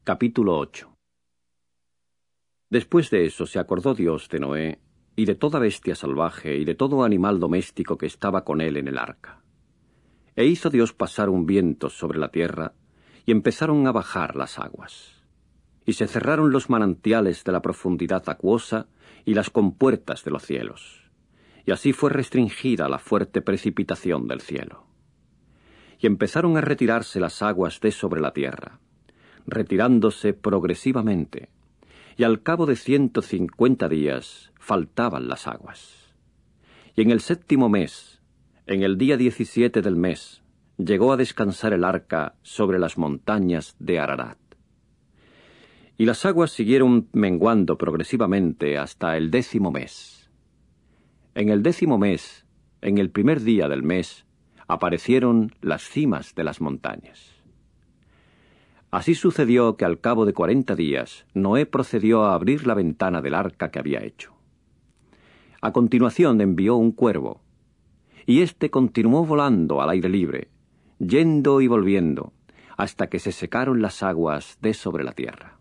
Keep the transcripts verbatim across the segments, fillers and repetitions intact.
Capítulo ocho. Después de eso se acordó Dios de Noé, y de toda bestia salvaje, y de todo animal doméstico que estaba con él en el arca. E hizo Dios pasar un viento sobre la tierra, y empezaron a bajar las aguas. Y se cerraron los manantiales de la profundidad acuosa, y las compuertas de los cielos. Y así fue restringida la fuerte precipitación del cielo. Y empezaron a retirarse las aguas de sobre la tierra, retirándose progresivamente, y al cabo de ciento cincuenta días faltaban las aguas. Y en el séptimo mes, en el día diecisiete del mes, llegó a descansar el arca sobre las montañas de Ararat. Y las aguas siguieron menguando progresivamente hasta el décimo mes. En el décimo mes, en el primer día del mes, aparecieron las cimas de las montañas. Así sucedió que al cabo de cuarenta días Noé procedió a abrir la ventana del arca que había hecho. A continuación envió un cuervo, y éste continuó volando al aire libre, yendo y volviendo, hasta que se secaron las aguas de sobre la tierra.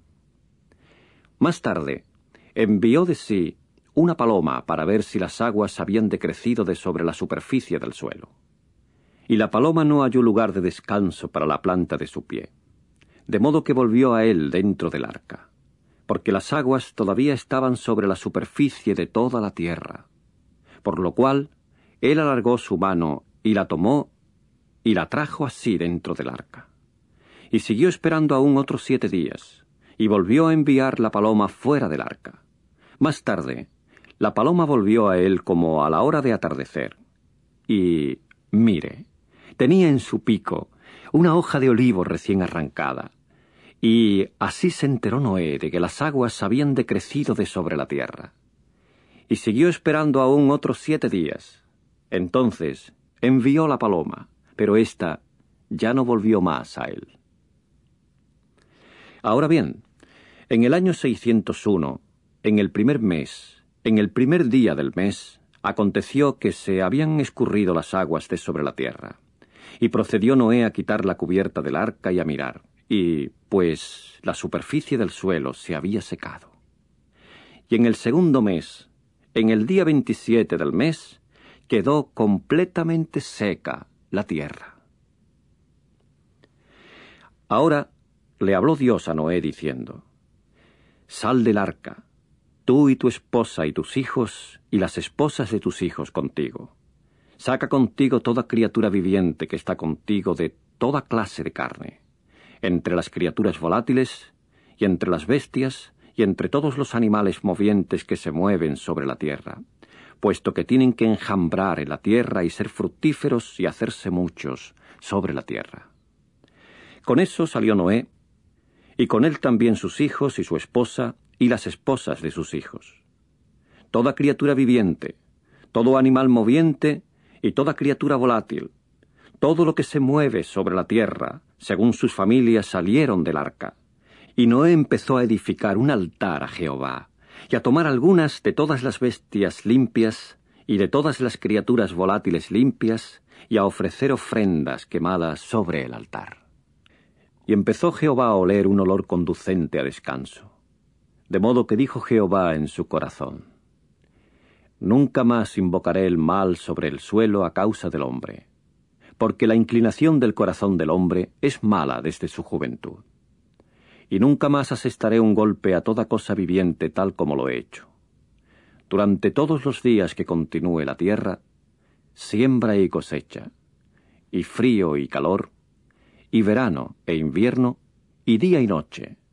Más tarde, envió de sí una paloma para ver si las aguas habían decrecido de sobre la superficie del suelo. Y la paloma no halló lugar de descanso para la planta de su pie, de modo que volvió a él dentro del arca, porque las aguas todavía estaban sobre la superficie de toda la tierra, por lo cual él alargó su mano y la tomó y la trajo así dentro del arca. Y siguió esperando aún otros siete días, y volvió a enviar la paloma fuera del arca. Más tarde, la paloma volvió a él como a la hora de atardecer, y, mire, tenía en su pico una hoja de olivo recién arrancada, y así se enteró Noé de que las aguas habían decrecido de sobre la tierra. Y siguió esperando aún otros siete días. Entonces envió la paloma, pero ésta ya no volvió más a él. Ahora bien, en el año seiscientos uno, en el primer mes, en el primer día del mes, aconteció que se habían escurrido las aguas de sobre la tierra. Y procedió Noé a quitar la cubierta del arca y a mirar, y, pues, la superficie del suelo se había secado. Y en el segundo mes, en el día veintisiete del mes, quedó completamente seca la tierra. Ahora le habló Dios a Noé diciendo: «Sal del arca, tú y tu esposa y tus hijos, y las esposas de tus hijos contigo. Saca contigo toda criatura viviente que está contigo de toda clase de carne, entre las criaturas volátiles, y entre las bestias, y entre todos los animales movientes que se mueven sobre la tierra, puesto que tienen que enjambrar en la tierra y ser fructíferos y hacerse muchos sobre la tierra». Con eso salió Noé, y con él también sus hijos y su esposa, y las esposas de sus hijos. Toda criatura viviente, todo animal moviente, y toda criatura volátil, todo lo que se mueve sobre la tierra, según sus familias, salieron del arca. Y Noé empezó a edificar un altar a Jehová, y a tomar algunas de todas las bestias limpias, y de todas las criaturas volátiles limpias, y a ofrecer ofrendas quemadas sobre el altar. Y empezó Jehová a oler un olor conducente a descanso, de modo que dijo Jehová en su corazón: «Nunca más invocaré el mal sobre el suelo a causa del hombre, porque la inclinación del corazón del hombre es mala desde su juventud. Y nunca más asestaré un golpe a toda cosa viviente tal como lo he hecho. Durante todos los días que continúe la tierra, siembra y cosecha, y frío y calor, y verano e invierno, y día y noche,